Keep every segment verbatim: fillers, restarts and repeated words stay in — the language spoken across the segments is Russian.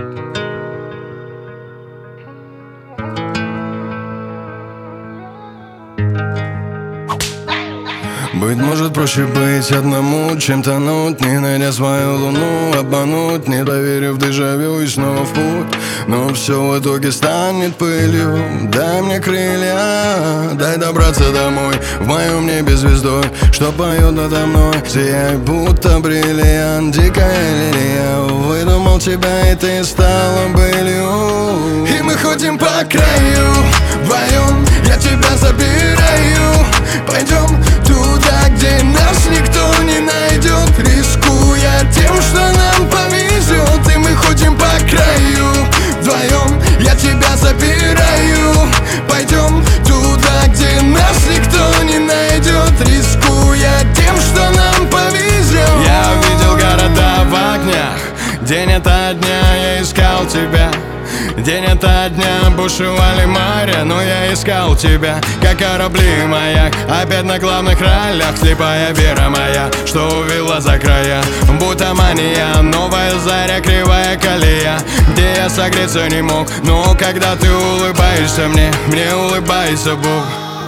Быть может, проще быть одному, чем тонуть, не найдя свою луну, обмануть, не доверив дежавю и снова в путь. Но все в итоге станет пылью. Дай мне крылья, дай добраться домой, в моем небе звездой, что поет надо мной. Сияй, будто бриллиант, дикая лилия. Выдумал тебя, и ты стала былью. И мы ходим по краю вдвоем, я тебя забираю. Пойдем туда, где нас никто не найдет, рискуя тем, что нам повезет. И мы ходим по краю вдвоем, я тебя забираю. Пойдем туда, где нас никто не найдет, рискуя тем, что нам повезет. Я увидел города в огнях, день ото дня я искал тебя. День ото дня бушевали моря, но я искал тебя, как корабли и маяк. Опять на главных ролях слепая вера моя, что увела за края, будто мания. Новая заря, кривая колея, где я согреться не мог. Но когда ты улыбаешься мне, мне улыбается Бог.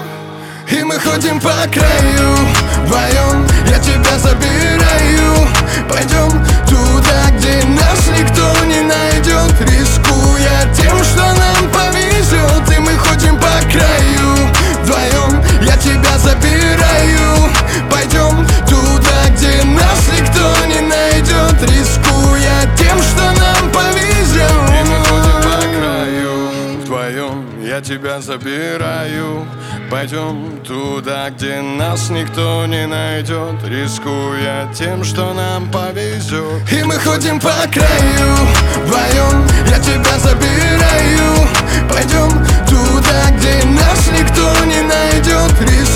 И мы ходим по краю вдвоем, я тебя забираю. Пойдем туда, где нас никто не найдет, рискуя тем, что нам повезет. И мы ходим по краю вдвоем, я тебя забираю. Пойдем туда, где нас никто не найдет, рискуя тем, что нам повезет. И мы ходим по краю вдвоем, я тебя забираю. Пойдем туда, где нас никто не найдет, рискуя тем, что нам повезет. И мы ходим по краю вдвоем, я тебя забираю. Пойдем туда, где нас никто не найдет, рискуя